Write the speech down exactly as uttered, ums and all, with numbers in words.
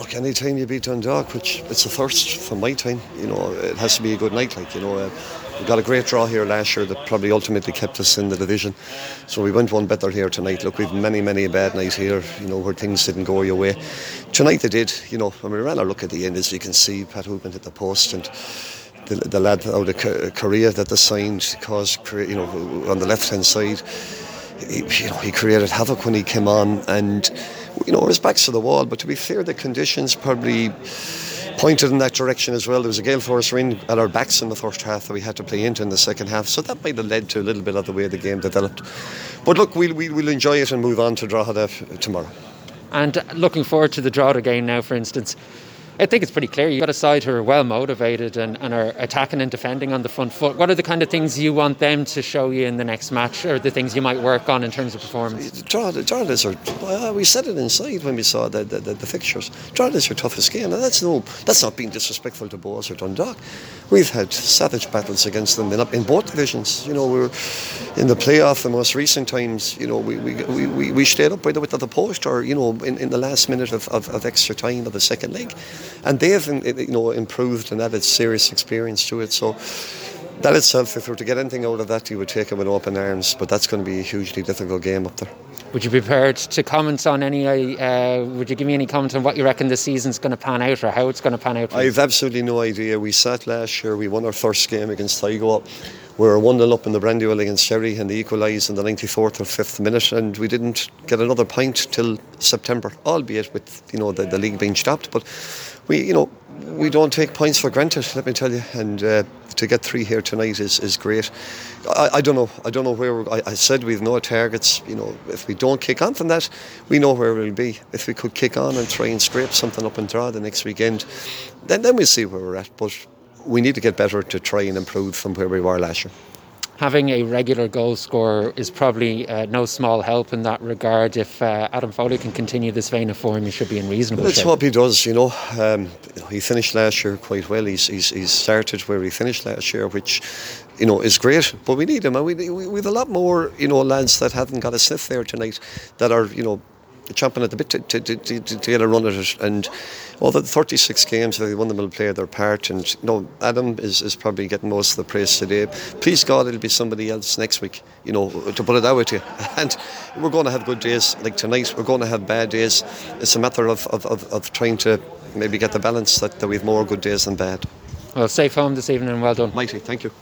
look, any time you beat Dundalk, which it's a thirst from my time, you know, it has to be a good night. Like, you know, uh, we got a great draw here last year that probably ultimately kept us in the division. So we went one better here tonight. Look, we've many, many bad nights here, you know, where things didn't go your way. Tonight they did, you know, when we ran our look at the end, as you can see, Pat Hoopman hit the post, and the, the lad out of Korea that they signed caused, you know, on the left-hand side, he, you know, he created havoc when he came on, and you know, his back's to the wall. But to be fair, the conditions probably pointed in that direction as well. There was a gale force wind at our backs in the first half that we had to play into in the second half, so that might have led to a little bit of the way the game developed. But look, we'll, we'll, we'll enjoy it and move on to Drogheda tomorrow. And looking forward to the Drogheda game now, for instance, I think it's pretty clear you've got a side who are well motivated and, and are attacking and defending on the front foot. What are the kind of things you want them to show you in the next match, or the things you might work on in terms of performance? Drogheda's are, uh, we said it inside when we saw the, the, the, the fixtures. Drogheda's your toughest game, and that's no that's not being disrespectful to Bohs or Dundalk. We've had savage battles against them in, in both divisions. You know, we were in the playoff the most recent times. You know, we we, we, we, we stayed up by the width of the post, or you know, in, in the last minute of, of, of extra time of the second leg. And they've, you know, improved and added serious experience to it. So that itself, if we were to get anything out of that, you would take it with open arms. But that's going to be a hugely difficult game up there. Would you be prepared to comment on any? Uh, would you give me any comment on what you reckon the season's going to pan out, or how it's going to pan out? I've absolutely no idea. We sat last year. We won our first game against Sligo. We were one nil up in the Brandywell against Sherry, and they equalised in the ninety-fourth or fifth minute, and we didn't get another point till September, albeit with, you know, the, the league being stopped. But we, you know, we don't take points for granted, let me tell you, and uh, to get three here tonight is, is great. I, I don't know I don't know where we're, I, I said we've no targets. You know, if we don't kick on from that, we know where we'll be. If we could kick on and try and scrape something up and draw the next weekend, then, then we'll see where we're at. But we need to get better to try and improve from where we were last year. Having a regular goal scorer is probably uh, no small help in that regard. If uh, Adam Foley can continue this vein of form, he should be in reasonable Let's shape. hope he does, you know. Um, he finished last year quite well. He's, he's he's started where he finished last year, which, you know, is great. But we need him, and we we we've a lot more, you know, lads that haven't got a sniff there tonight that are, you know, champing at the bit to, to, to, to, to get a run at it. And all the thirty-six games, they won them will play their part. And you know, Adam is, is probably getting most of the praise today. Please God, it'll be somebody else next week, you know, to put it out with you. And we're going to have good days like tonight. We're going to have bad days. It's a matter of, of, of, of trying to maybe get the balance that, that we have more good days than bad. Well, safe home this evening and well done. Mighty, thank you.